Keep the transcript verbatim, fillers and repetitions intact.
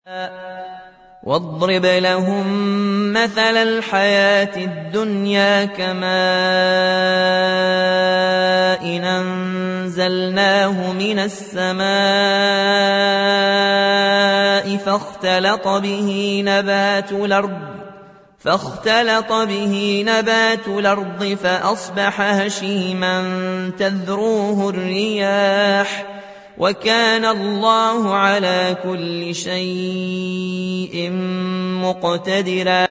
واضرب لهم مثل الحياة الدنيا كماء أنزلناه من السماء فاختلط به نبات الأرض فاختلط به نبات الأرض فأصبح هشيما تذروه الرياح وكان الله على كل شيء مقتدرا